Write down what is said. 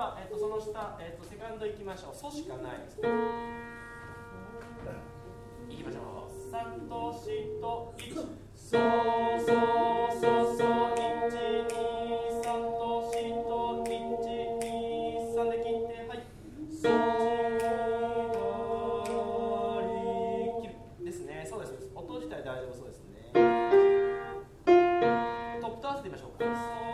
は、その下、セカンドいきましょう。ソしかないです。いきましょう。サとシと1、ソソソソ1、2、3とシと1、2、3で切って、はい、ソリ切るですね。そうです。音自体大丈夫そうですね。トップと合わせてみましょうか。